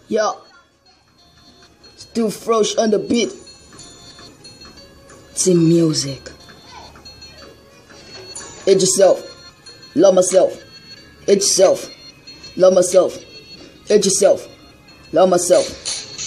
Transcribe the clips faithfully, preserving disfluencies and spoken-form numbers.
Yeah, still fresh on the beat. Team music. Hate yourself, love myself. Hate yourself, love myself. Hate yourself, love myself.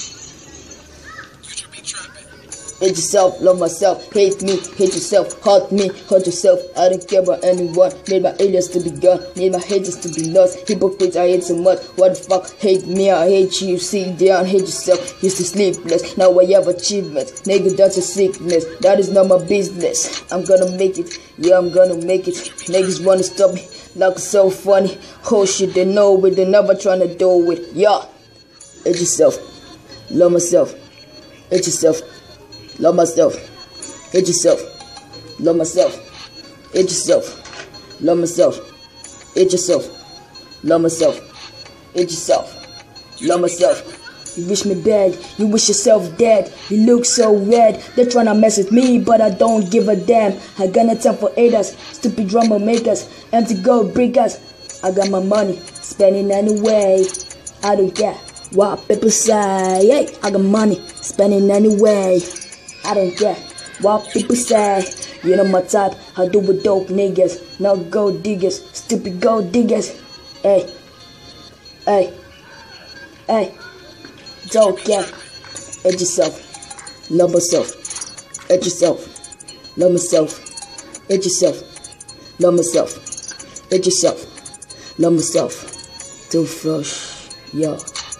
Hate yourself, love myself. Hate me, hate yourself. Hurt me, hurt yourself. I don't care about anyone. Need my aliens to be gone. Need my haters to be lost. Hypocrites I hate so much. What the fuck? Hate me, I hate you. Sit down, hate yourself. Used to sleepless. Now I have achievements. Nigga, that's a sickness. That is not my business. I'm gonna make it. Yeah, I'm gonna make it. Niggas wanna stop me. Like it's so funny. Oh shit, they know it. They never tryna do it. Yeah. Hate yourself. Love myself. Hate yourself. Love myself. Hate yourself. Love myself. Hate yourself. Love myself. Hate yourself. Love myself. Hate yourself. Love myself. You wish me bad. You wish yourself dead. You look so red. They're tryna mess with me, but I don't give a damn. I got no time for haters. Stupid drama makers. Empty gold breakers. I got my money. Spending anyway. I don't care what people say. Hey, I got money. Spending anyway. I don't care what people say. You know my type. I do with dope niggas, not gold diggers, stupid gold diggers. Hey, hey, hey. Don't care. Hate yourself. Love myself. Hate yourself. Love myself. Hate yourself. Love myself. Hate yourself. Love myself. Too fresh. Yo.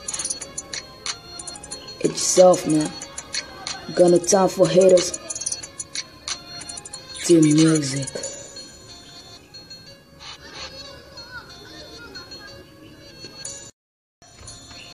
Hate yourself, man. Got no time for haters. Team music.